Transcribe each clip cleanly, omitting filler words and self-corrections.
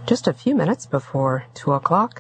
just a few minutes before 2 o'clock.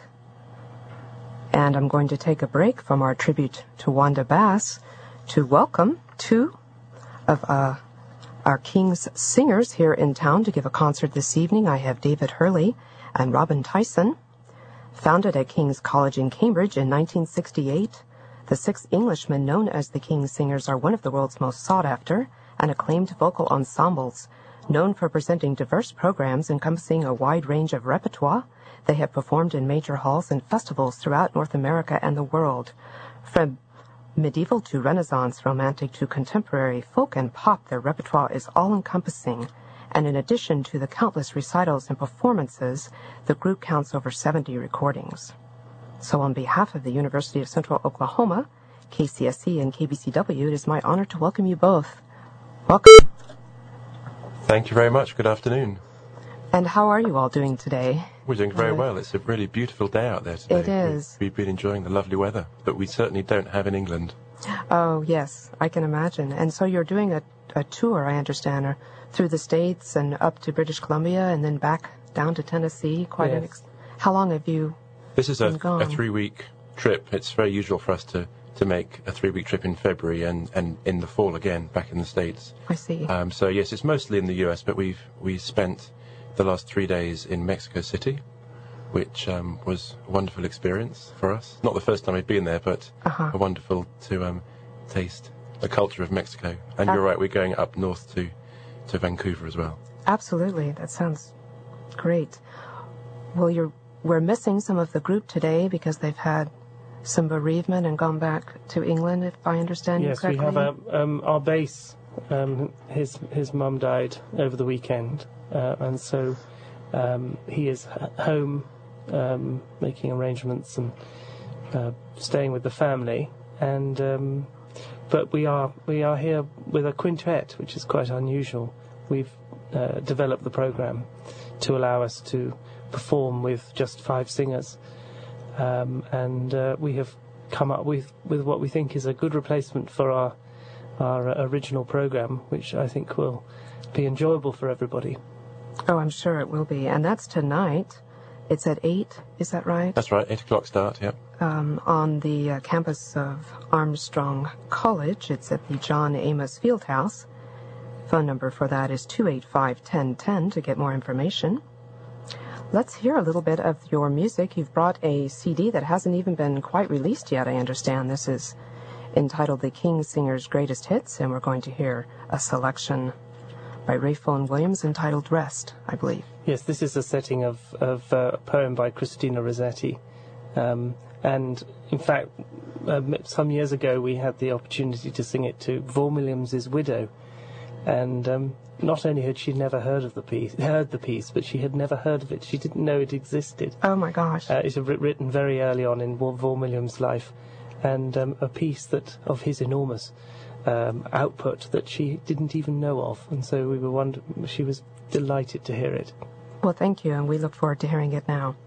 And I'm going to take a break from our tribute to Wanda Bass to welcome two of our King's singers here in town to give a concert this evening. I have David Hurley and Robin Tyson. Founded at King's College in Cambridge in 1968, the six Englishmen known as the King's Singers are one of the world's most sought-after and acclaimed vocal ensembles. Known for presenting diverse programs encompassing a wide range of repertoire, they have performed in major halls and festivals throughout North America and the world. From medieval to Renaissance, romantic to contemporary, folk and pop, their repertoire is all-encompassing. And in addition to the countless recitals and performances, the group counts over 70 recordings. So on behalf of the University of Central Oklahoma, KCSC, and KBCW, it is my honor to welcome you both. Welcome. Thank you very much. Good afternoon. And how are you all doing today? We're doing very well. It's a really beautiful day out there today. It is. We've been enjoying the lovely weather that we certainly don't have in England. Oh, yes, I can imagine. And so you're doing a tour, I understand, through the States and up to British Columbia and then back down to Tennessee. How long have you This is a gone? 3-week trip. It's very usual for us to make a 3-week trip in February and in the fall again back in the States. I see. So yes, it's mostly in the US, but we spent the last 3 days in Mexico City, which was a wonderful experience for us. Not the first time we've been there, but wonderful to taste the culture of Mexico. And you're right, we're going up north to Vancouver as well. Absolutely. That sounds great. Well, we're missing some of the group today because they've had some bereavement and gone back to England, if I understand you correctly. Yes, we have our bass. His mum died over the weekend, and so he is home making arrangements and staying with the family. And but we are here with a quintet, which is quite unusual. We've developed the program to allow us to perform with just 5 singers, and we have come up with what we think is a good replacement for our original program, which I think will be enjoyable for everybody. Oh, I'm sure it will be. And that's tonight. It's at 8, is that right? That's right, 8 o'clock start, yep. On the campus of Armstrong College. It's at the John Amos Fieldhouse. Phone number for that is 285-1010 to get more information. Let's hear a little bit of your music. You've brought a CD that hasn't even been quite released yet, I understand. This is entitled The King's Singers' Greatest Hits, and we're going to hear a selection by Ray Vaughan Williams entitled Rest, I believe. Yes, this is a setting of a poem by Christina Rossetti. And in fact, some years ago we had the opportunity to sing it to Vaughan Williams' widow. And not only had she never heard the piece, but she had never heard of it. She didn't know it existed. Oh my gosh! It was written very early on in Vaughan Williams' life, and a piece that of his enormous output that she didn't even know of. And so she was delighted to hear it. Well, thank you, and we look forward to hearing it now.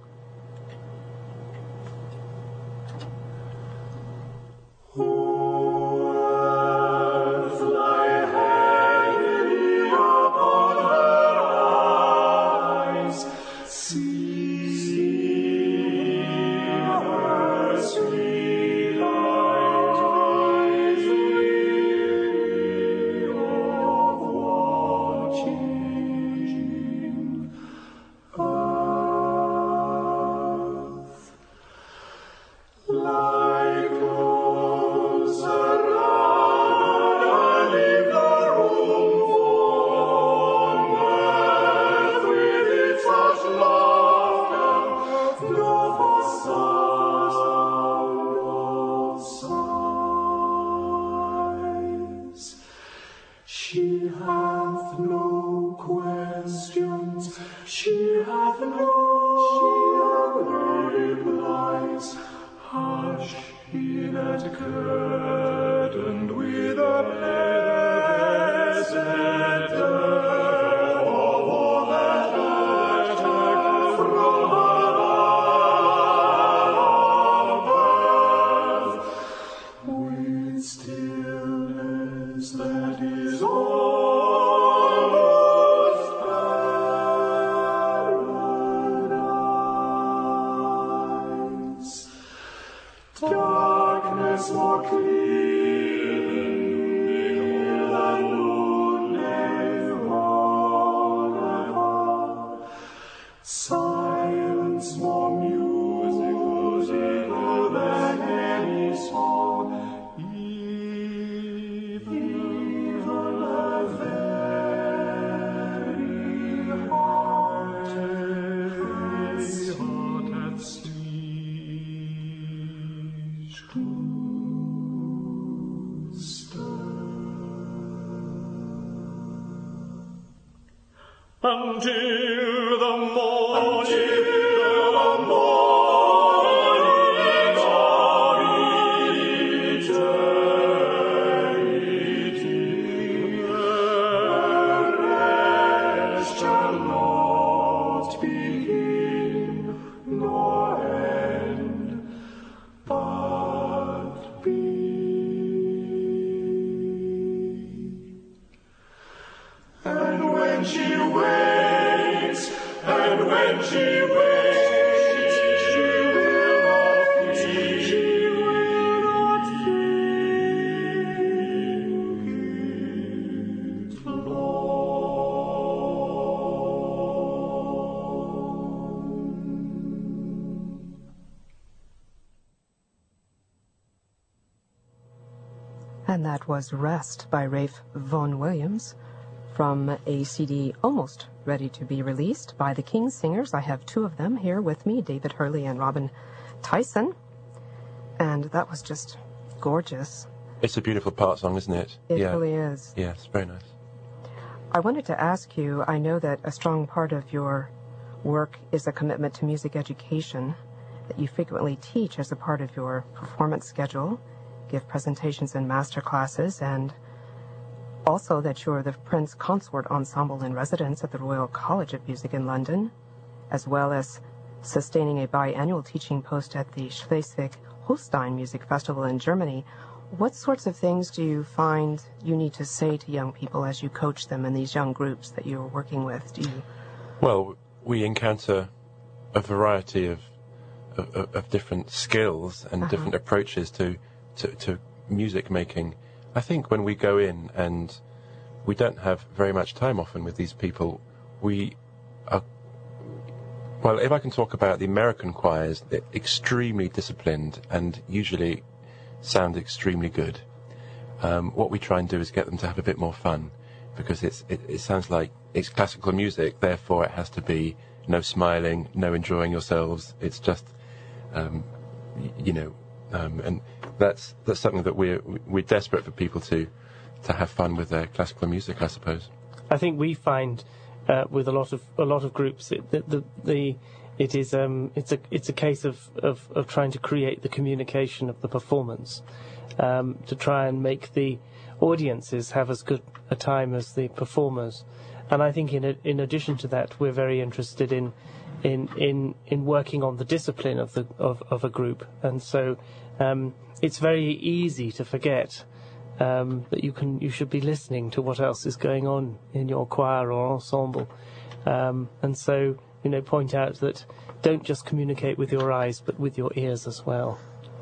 Darkness more clear than noonday forever. Silence more musical than any song. Even the very heart at sea to stir. Until the morning. And that was Rest by Ralph Vaughan Williams from a CD almost ready to be released by the King Singers. I have two of them here with me, David Hurley and Robin Tyson. And that was just gorgeous. It's a beautiful part song, isn't it? It really is. Yes, very nice. I wanted to ask you, I know that a strong part of your work is a commitment to music education, that you frequently teach as a part of your performance schedule, give presentations and master classes, and also that you're the Prince Consort Ensemble in Residence at the Royal College of Music in London, as well as sustaining a biannual teaching post at the Schleswig-Holstein Music Festival in Germany. What sorts of things do you find you need to say to young people as you coach them in these young groups that you're working with? Well, we encounter a variety of different skills and different approaches to music making. I think when we go in, and we don't have very much time often with these people, we are, well, if I can talk about the American choirs, they're extremely disciplined and usually sound extremely good. What we try and do is get them to have a bit more fun, because it sounds like it's classical music, therefore it has to be no smiling, no enjoying yourselves. It's just, and that's something that we're desperate for people to have fun with their classical music, I suppose. I think we find with a lot of groups it's a case of trying to create the communication of the performance, to try and make the audiences have as good a time as the performers. And I think in addition to that, we're very interested in working on the discipline of a group. And so it's very easy to forget that you should be listening to what else is going on in your choir or ensemble. And so, point out that don't just communicate with your eyes, but with your ears as well.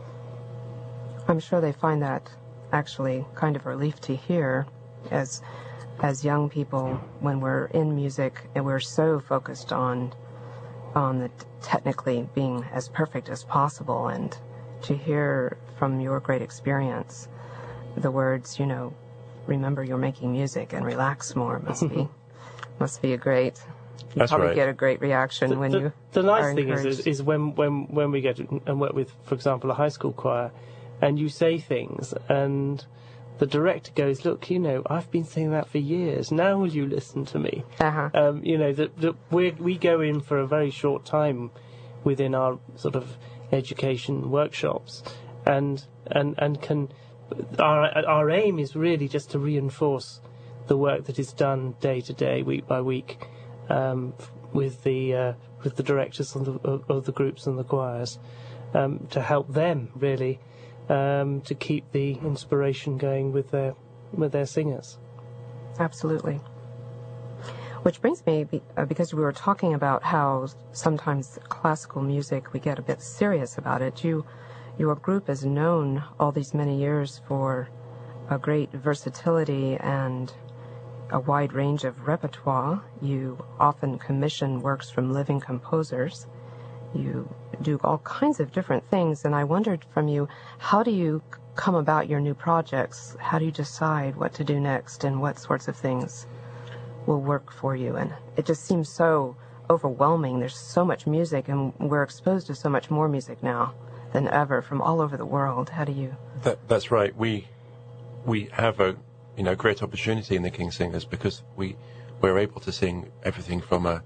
I'm sure they find that actually kind of a relief to hear, as young people, when we're in music and we're so focused on the technically being as perfect as possible, and to hear from your great experience the words, remember you're making music and relax more, must be a great. You That's probably right. Get a great reaction when you. The nice thing encouraged. is when we get and work with, for example, a high school choir, and you say things, and the director goes, "Look, I've been saying that for years. Now will you listen to me?" Uh-huh. That we go in for a very short time within our sort of education workshops, and can our aim is really just to reinforce the work that is done day to day, week by week, with the directors of the groups and the choirs, to help them really to keep the inspiration going with their singers. Absolutely. Which brings me, because we were talking about how sometimes classical music, we get a bit serious about it. You your group is known all these many years for a great versatility and a wide range of repertoire. You often commission works from living composers. You do all kinds of different things, and I wondered from you, how do you come about your new projects? How do you decide what to do next and what sorts of things will work for you? And it just seems so overwhelming. There's so much music, and we're exposed to so much more music now than ever from all over the world. How do you... That's right. We have a great opportunity in the King Singers because we're able to sing everything from a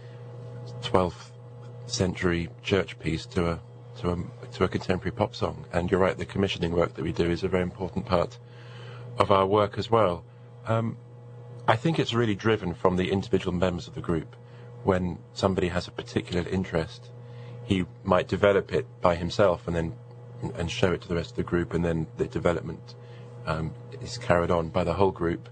12th century church piece to a contemporary pop song. And you're right, the commissioning work that we do is a very important part of our work as well. I think it's really driven from the individual members of the group. When somebody has a particular interest, he might develop it by himself and show it to the rest of the group, and then the development is carried on by the whole group.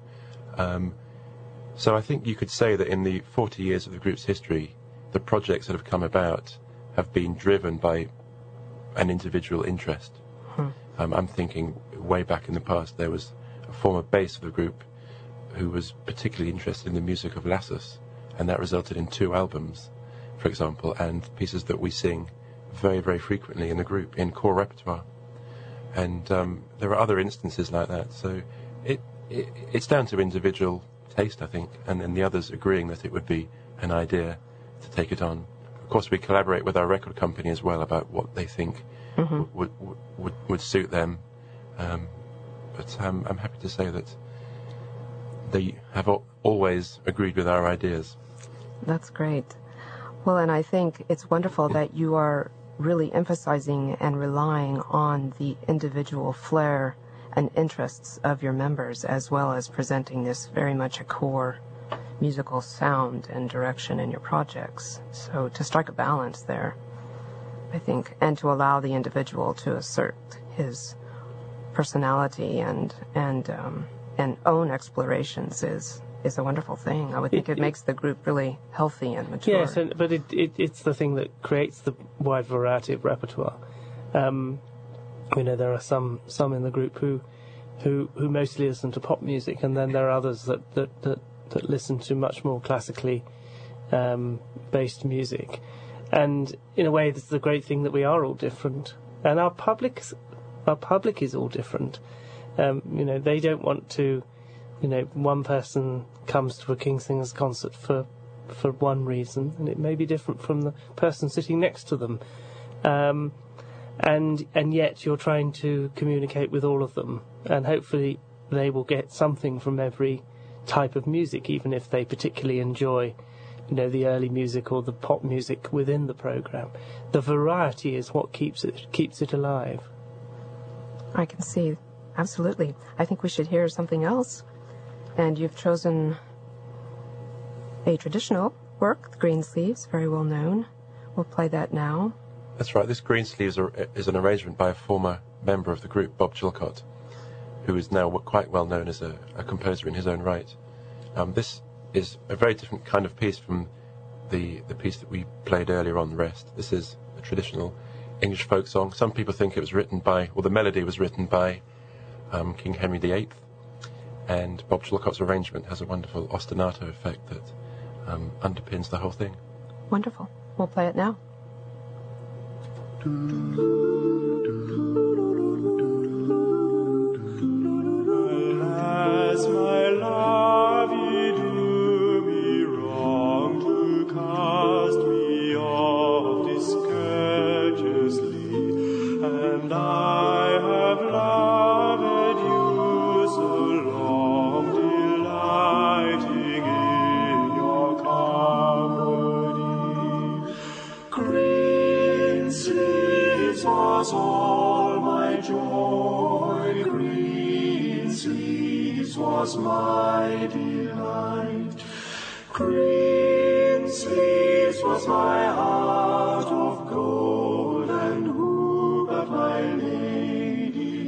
So I think you could say that in the 40 years of the group's history, the projects that have come about have been driven by an individual interest. I'm thinking way back in the past, there was a former bass of the group who was particularly interested in the music of Lassus, and that resulted in 2 albums, for example, and pieces that we sing very, very frequently in the group, in core repertoire. And there are other instances like that. So it's down to individual taste, I think, and then the others agreeing that it would be an idea to take it on. Of course, we collaborate with our record company as well about what they think would suit them. But I'm happy to say that they have always agreed with our ideas. That's great. Well, and I think it's wonderful that you are really emphasizing and relying on the individual flair and interests of your members, as well as presenting this very much a core musical sound and direction in your projects. So to strike a balance there, I think, and to allow the individual to assert his personality and own explorations is a wonderful thing. I would think it makes the group really healthy and mature. Yes, but it's the thing that creates the wide variety of repertoire. There are some in the group who mostly listen to pop music, and then there are others that listen to much more classically based music. And in a way, this is the great thing that we are all different, and our public is all different. They don't want to. One person comes to a King Singers concert for one reason, and it may be different from the person sitting next to them. And yet you're trying to communicate with all of them, and hopefully they will get something from every type of music, even if they particularly enjoy, the early music or the pop music within the program. The variety is what keeps it alive. I can see, absolutely. I think we should hear something else. And you've chosen a traditional work, the Greensleeves, very well known. We'll play that now. That's right. This Greensleeves is an arrangement by a former member of the group, Bob Chilcott, who is now quite well known as a composer in his own right. This is a very different kind of piece from the piece that we played earlier on, Rest. This is a traditional English folk song. Some people think it was written by, the melody was written by King Henry VIII, and Bob Chilcott's arrangement has a wonderful ostinato effect that underpins the whole thing. Wonderful. We'll play it now. As my love, ye do me wrong to cast me off discourteously, and I have loved you so long, delighting in your company. Greensleeves was all my joy, Greensleeves was my delight, Greensleeves was my heart of gold, and who but my lady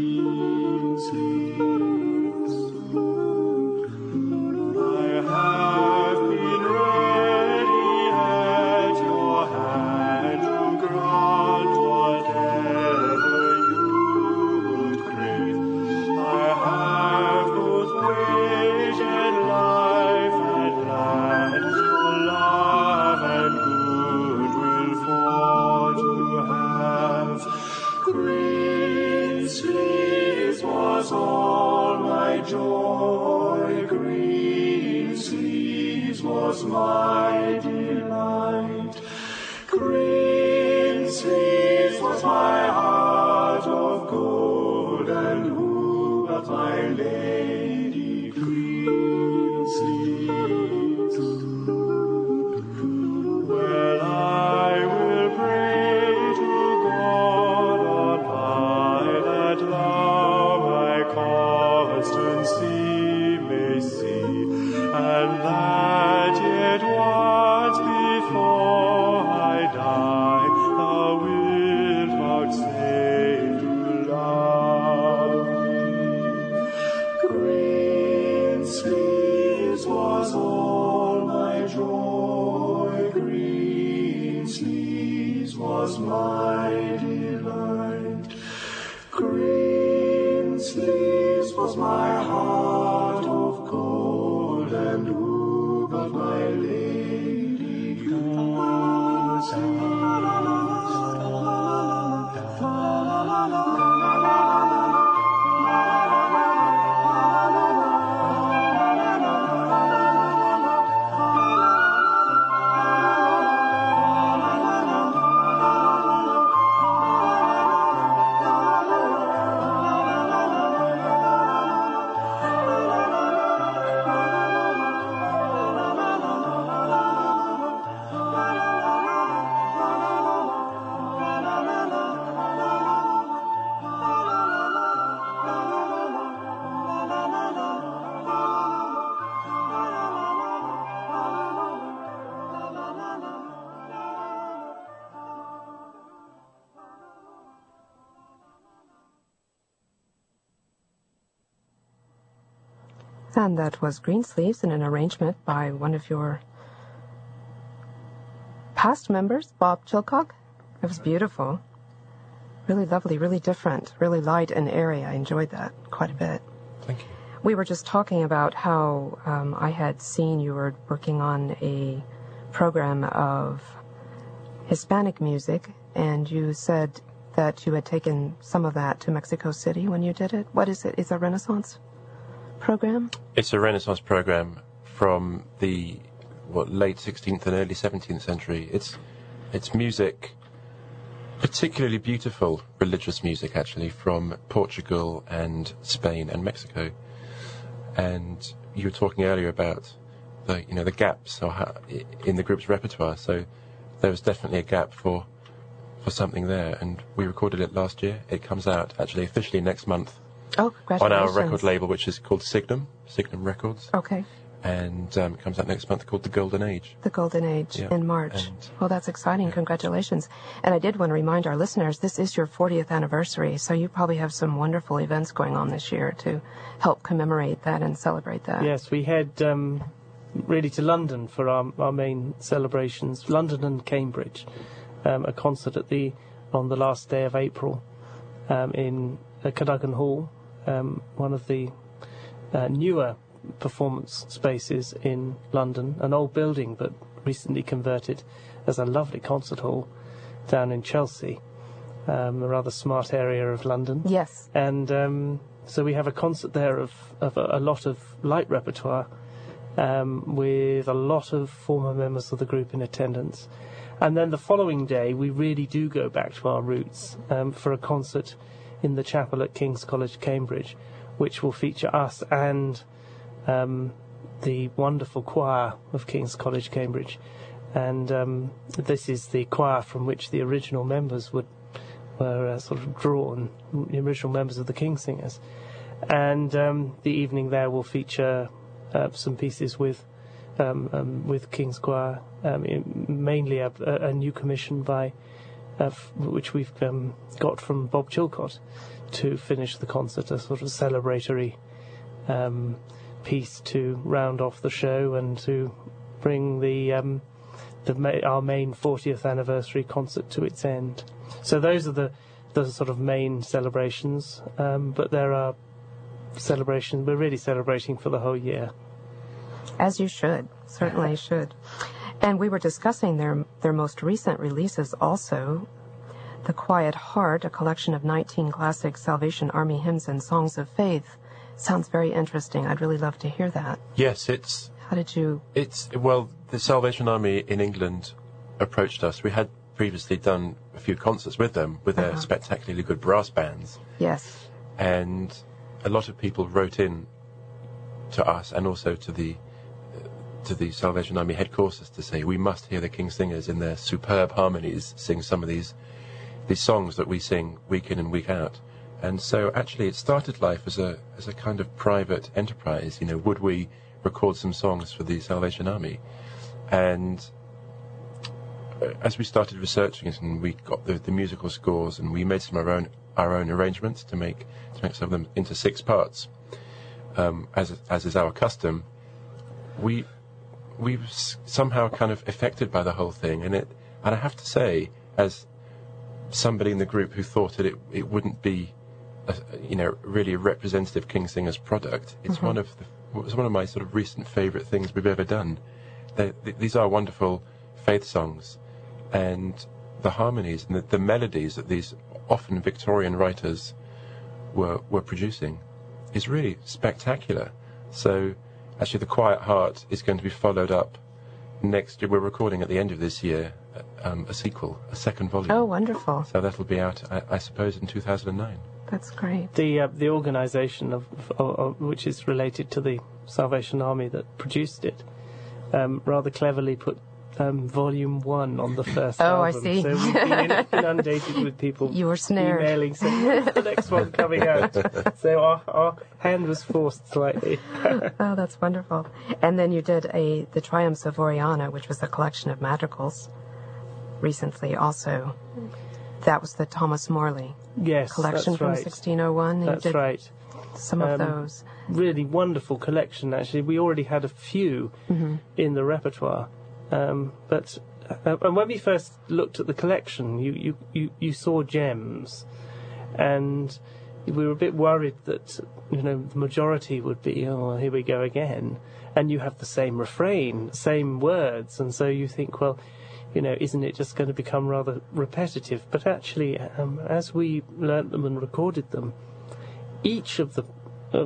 Greensleeves? I have been ready at your hand to grant whatever was my delight. Greensleeves was my heart of gold, and who but my lady Greensleeves? Well, I will pray to God on high that thou my constancy may see, and that yet once before I die, thou wilt vouchsafe to love me. Greensleeves was all my joy, Greensleeves was my delight. Greensleeves was my heart of gold, and who but my lady Greensleeves? And that was Greensleeves in an arrangement by one of your past members, Bob Chilcock. It was beautiful. Really lovely, really different, really light and airy. I enjoyed that quite a bit. Thank you. We were just talking about how I had seen you were working on a program of Hispanic music, and you said that you had taken some of that to Mexico City when you did it. What is it? It's a Renaissance program? It's a Renaissance program from the late 16th and early 17th century. It's music, particularly beautiful religious music, actually, from Portugal and Spain and Mexico. And you were talking earlier about the gaps in the group's repertoire. So there was definitely a gap for something there, and we recorded it last year. It comes out actually officially next month. Oh, congratulations. On our record label, which is called Signum Records. Okay. And it comes out next month, called The Golden Age. The Golden Age, yeah. In March. Well, that's exciting. Yeah. Congratulations. And I did want to remind our listeners, this is your 40th anniversary, so you probably have some wonderful events going on this year to help commemorate that and celebrate that. Yes, we head really to London for our main celebrations, London and Cambridge. A concert on the last day of April in Cadogan Hall, one of the newer performance spaces in London, an old building but recently converted as a lovely concert hall down in Chelsea, a rather smart area of London. Yes. And so we have a concert there of a lot of light repertoire with a lot of former members of the group in attendance. And then the following day we really do go back to our roots for a concert in the chapel at King's College, Cambridge, which will feature us and the wonderful choir of King's College, Cambridge. And this is the choir from which the original members were sort of drawn, the original members of the King Singers. And the evening there will feature some pieces with King's Choir, mainly a new commission which we've got from Bob Chilcott to finish the concert, a sort of celebratory piece to round off the show and to bring our main 40th anniversary concert to its end. So those are the sort of main celebrations, but there are celebrations. We're really celebrating for the whole year. As you should, certainly should. And we were discussing their most recent releases also. The Quiet Heart, a collection of 19 classic Salvation Army hymns and songs of faith. Sounds very interesting. I'd really love to hear that. Yes, it's How did you... The Salvation Army in England approached us. We had previously done a few concerts with them, with their spectacularly good brass bands. Yes. And a lot of people wrote in to us and also to the Salvation Army headquarters to say we must hear the King's Singers in their superb harmonies sing some of these songs that we sing week in and week out. And so actually it started life as a kind of private enterprise. You know, would we record some songs for the Salvation Army? And as we started researching it and we got the musical scores and we made some of our own arrangements to make some of them into 6 parts, as is our custom, we somehow kind of affected by the whole thing, and I have to say, as somebody in the group who thought that it wouldn't be really a representative King's Singers product, it's one of my sort of recent favourite things we've ever done. These are wonderful faith songs, and the harmonies and the melodies that these often Victorian writers were producing is really spectacular. So actually the Quiet Heart is going to be followed up next year. We're recording at the end of this year a sequel, a second volume. Oh, wonderful. So that'll be out, I suppose, in 2009. That's great. The organisation of which is related to the Salvation Army that produced it rather cleverly put Volume 1 on the first album. I see. So we've been inundated with people you were snared. emailing saying, when's the next one coming out? So our hand was forced slightly. Oh, that's wonderful. And then you did The Triumphs of Oriana, which was a collection of madrigals recently also. That was the Thomas Morley collection from 1601. That's right. Some of those. Really wonderful collection, actually. We already had a few in the repertoire. But when we first looked at the collection, you saw gems, and we were a bit worried that the majority would be, oh, here we go again, and you have the same refrain, same words, and so you think, well, isn't it just going to become rather repetitive? But actually, as we learnt them and recorded them, each of the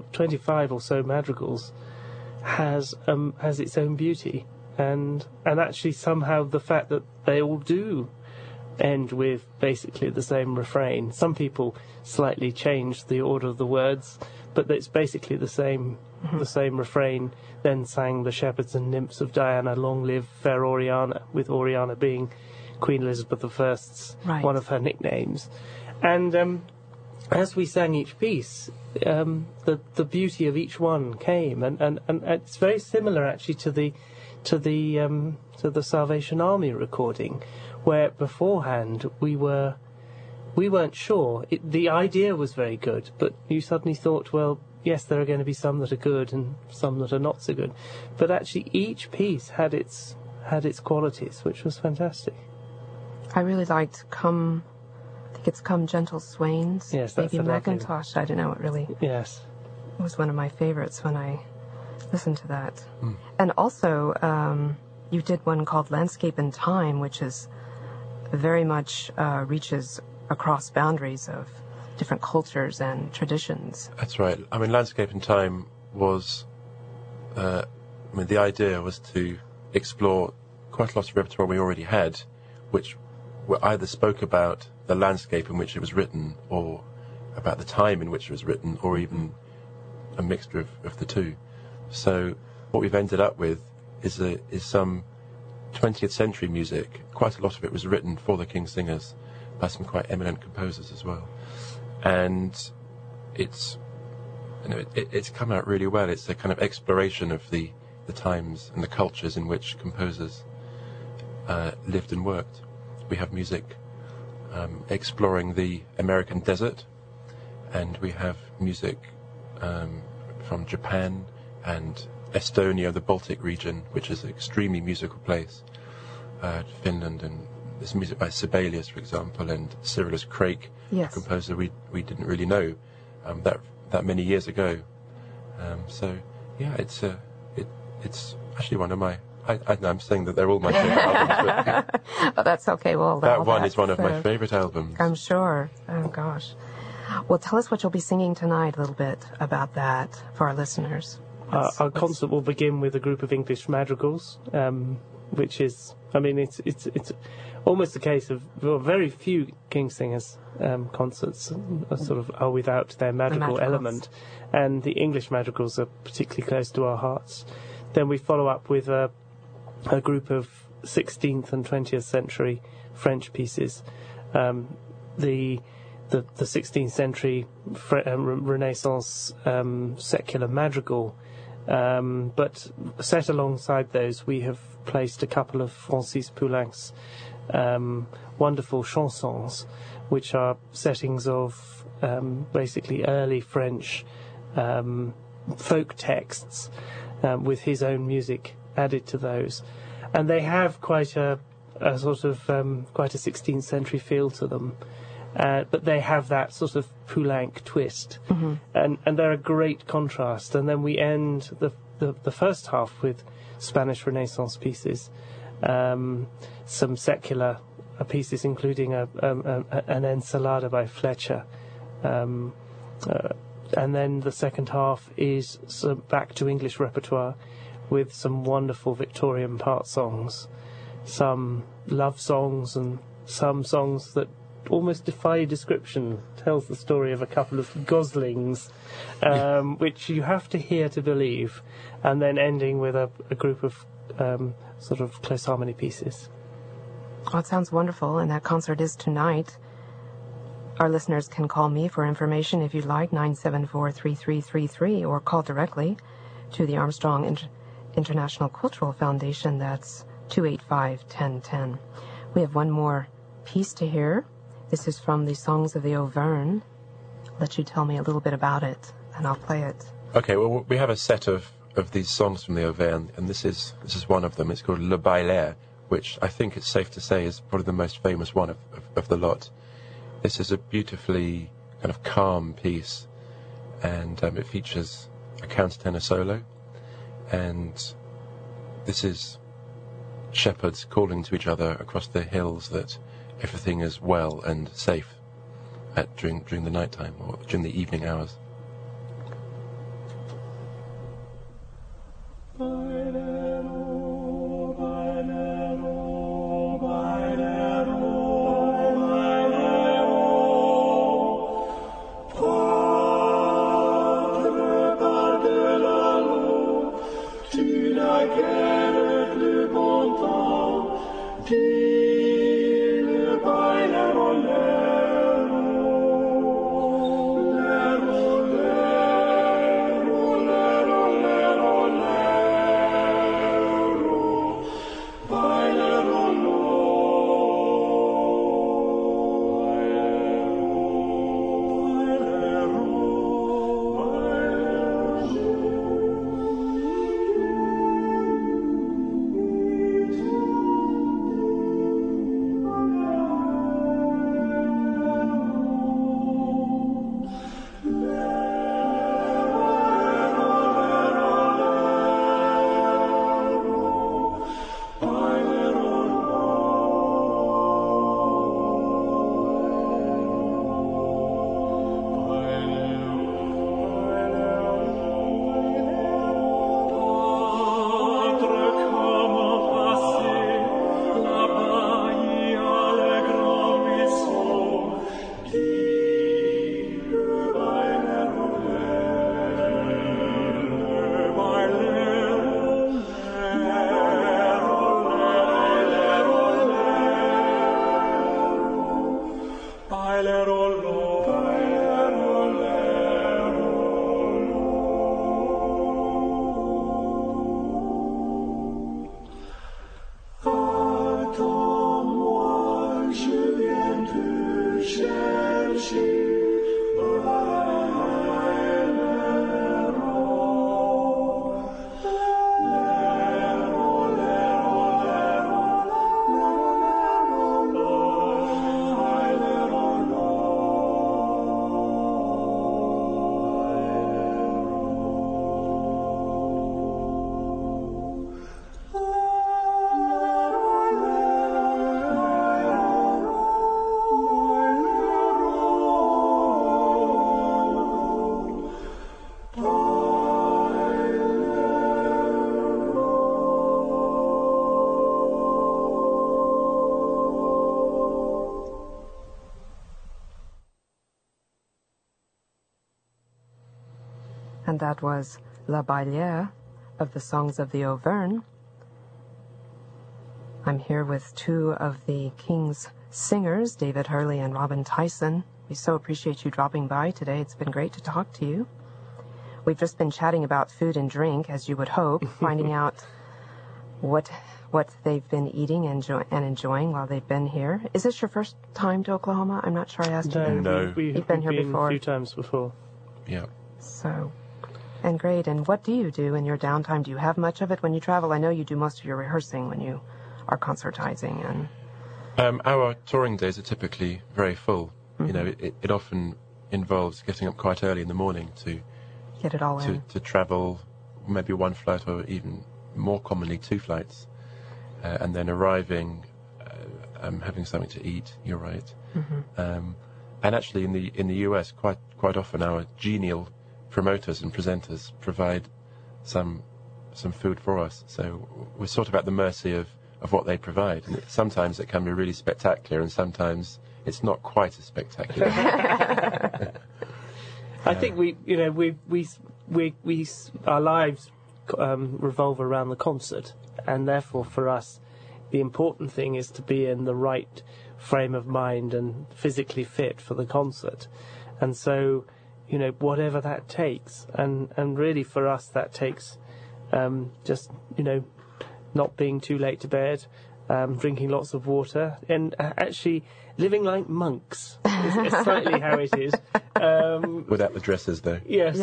25 or so madrigals has its own beauty. And actually somehow the fact that they all do end with basically the same refrain. Some people slightly change the order of the words, but it's basically the same refrain. Then sang the shepherds and nymphs of Diana, long live fair Oriana, with Oriana being Queen Elizabeth I's one of her nicknames. And as we sang each piece, the beauty of each one came, and it's very similar actually to the Salvation Army recording, where beforehand we weren't sure. The idea was very good, but you suddenly thought, well, yes, there are going to be some that are good and some that are not so good. But actually, each piece had its qualities, which was fantastic. I really liked Come Gentle Swains. Yes, that's maybe Macintosh. I don't know. It really was one of my favorites when I listened to that. And also, you did one called Landscape in Time, which is very much reaches across boundaries of different cultures and traditions. That's right. I mean, Landscape in Time was, the idea was to explore quite a lot of repertoire we already had, which either spoke about the landscape in which it was written, or about the time in which it was written, or even a mixture of the two. So what we've ended up with is some 20th century music. Quite a lot of it was written for the King's Singers by some quite eminent composers as well. And it's come out really well. It's a kind of exploration of the times and the cultures in which composers lived and worked. We have music exploring the American desert, and we have music from Japan and Estonia, the Baltic region, which is an extremely musical place, Finland, and there's music by Sibelius, for example, and Cyrillus Crake, a composer we didn't really know that many years ago. So yeah, it's actually one of my. I'm saying that they're all my favorite albums. But oh, that's okay. Well, that one is one of my favorite albums. I'm sure. Oh gosh. Well, tell us what you'll be singing tonight. A little bit about that for our listeners. Our concert will begin with a group of English madrigals, which is, I mean, it's almost a case of, well, very few King Singers concerts are without their madrigal element, and the English madrigals are particularly close to our hearts. Then we follow up with a group of 16th and 20th century French pieces. The 16th century Renaissance secular madrigal, but set alongside those we have placed a couple of Francis Poulenc's wonderful chansons, which are settings of basically early French folk texts with his own music added to those, and they have quite a sort of quite a 16th century feel to them. But they have that sort of Poulenc twist, and they're a great contrast. And then we end the first half with Spanish Renaissance pieces, some secular pieces, including an Ensalada by Fletcher, and then the second half is back to English repertoire with some wonderful Victorian part songs, some love songs, and some songs that almost defy description. Tells the story of a couple of goslings, which you have to hear to believe, and then ending with a group of sort of close harmony pieces. Well, it sounds wonderful, and that concert is tonight. Our listeners can call me for information if you'd like, 974-3333, or call directly to the Armstrong International Cultural Foundation. That's 285-1010. We have one more piece to hear. This is from the Songs of the Auvergne. I'll let you tell me a little bit about it, and I'll play it. Okay, well, we have a set of these songs from the Auvergne, and this is one of them. It's called Le Bailaire, which I think it's safe to say is probably the most famous one of the lot. This is a beautifully kind of calm piece, and it features a countertenor solo, and this is shepherds calling to each other across the hills that everything is well and safe during the nighttime or during the evening hours. Le And that was La Bailière of the Songs of the Auvergne. I'm here with two of the King's singers, David Hurley and Robin Tyson. We so appreciate you dropping by today. It's been great to talk to you. We've just been chatting about food and drink, as you would hope, finding out what they've been eating and enjoying while they've been here. Is this your first time to Oklahoma? I'm not sure I asked you that. No. We've been here before. A few times before. Yeah. So, and great. And what do you do in your downtime? Do you have much of it when you travel? I know you do most of your rehearsing when you are concertizing. And our touring days are typically very full. Mm-hmm. You know, it often involves getting up quite early in the morning to get it all in. To travel maybe one flight or even more commonly 2 flights, and then arriving, having something to eat. You're right. Mm-hmm. And actually, in the US, quite often our genial promoters and presenters provide some food for us. So we're sort of at the mercy of what they provide. And sometimes it can be really spectacular, and sometimes it's not quite as spectacular. I think our lives revolve around the concert, and therefore for us, the important thing is to be in the right frame of mind and physically fit for the concert. And so, whatever that takes, and really for us that takes just not being too late to bed, drinking lots of water, and actually living like monks is slightly how it is. Without the dresses, though. Yes.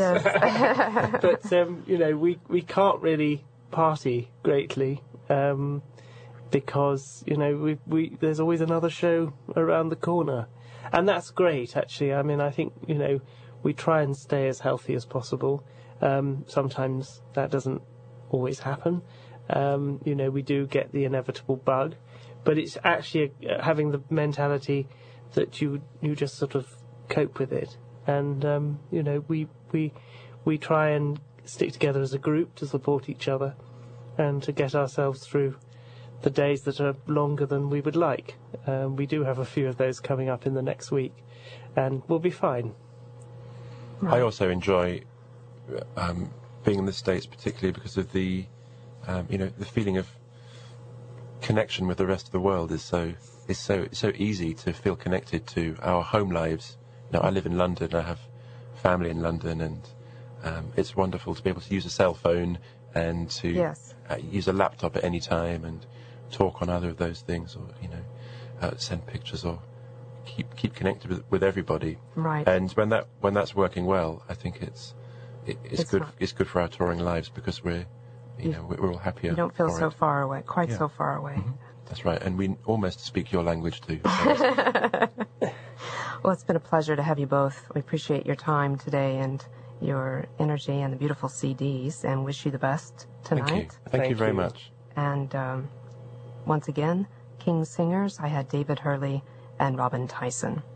But, we can't really party greatly because, there's always another show around the corner. And that's great, actually. I mean, I think, we try and stay as healthy as possible. Sometimes that doesn't always happen. We do get the inevitable bug, but it's actually having the mentality that you just sort of cope with it, and we try and stick together as a group to support each other and to get ourselves through the days that are longer than we would like. We do have a few of those coming up in the next week, and we'll be fine. I also enjoy being in the States, particularly because of the feeling of connection with the rest of the world is so easy to feel connected to our home lives. I live in London. I have family in London, and it's wonderful to be able to use a cell phone and to use a laptop at any time and talk on either of those things, or send pictures, or keep connected with everybody. Right. And when that's working well, I think it's good. It's good for our touring lives because we're all happier. You don't feel so far away, so far away. Mm-hmm. That's right, and we almost speak your language too. Well, it's been a pleasure to have you both. We appreciate your time today and your energy and the beautiful CDs, and wish you the best tonight. Thank you very much. And once again, King's Singers, I had David Hurley and Robin Tyson.